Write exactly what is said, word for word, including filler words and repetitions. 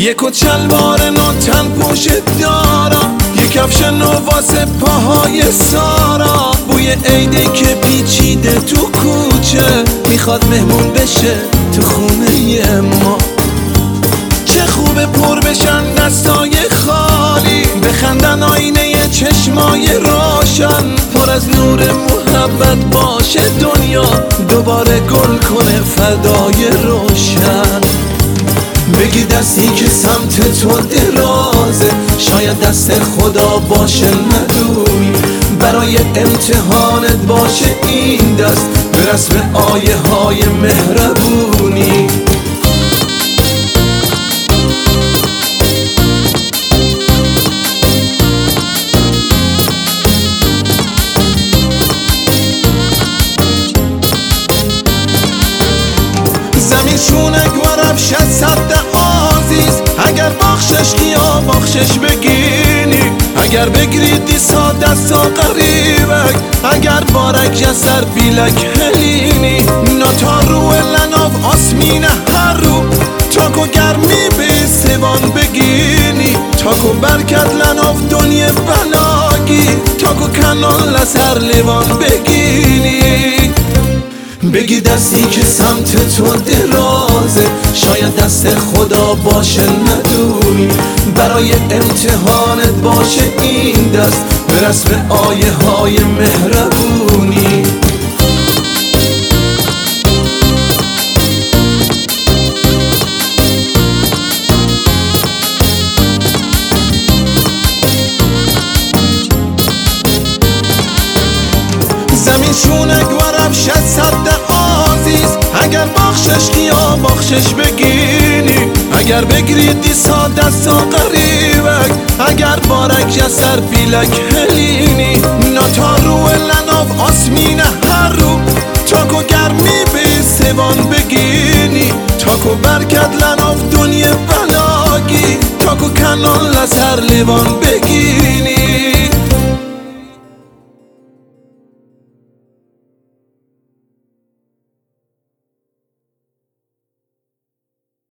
یک کت شلوار نو تن پوش دارم، یک کفش نو واسه پاهای سارا. بوی عیده که پیچیده تو کوچه، میخواد مهمون بشه تو خونه ما. چه خوبه پر بشن دستای خالی، بخندن آینه چشمای روشن. پر از نور محبت باشه دنیا، دوباره گل کنه فردای روشن. بگی دستی که سمت تو درازه، شاید دست خدا باشه ندونی. برای امتحانت باشه این دست، به رسم آیه های مهربونی. زمین شونک و رفشت صد عزیز، اگر بخشش گیا بخشش بگینی. اگر بگریدی سا دستا قریبک، اگر بارک یسر بیلک هلینی. ناتا رو لناف آسمین هر رو، تاکو گرمی به سوان بگینی. تاکو برکت لناف دنیا بلاگی، تاکو کنان لسر لیوان بگینی. بگی دستی که سمت تو درازه، شاید دست خدا باشه ندونی. برای امتحانت باشه این دست، به رسم آیه های مهربونی. زمین شونک و رفشت صد عزیز، اگر بخشش گیا بخشش بگینی. اگر بگریدی سا دستا قریبک، اگر بارک یسر بیلک هلینی. ناتا رو لناف آسمین هر رو، تاکو گرمی به سوان بگینی. تاکو برکت لناف دنیا بلاگی، تاکو کنان لسر لیوان بگینی.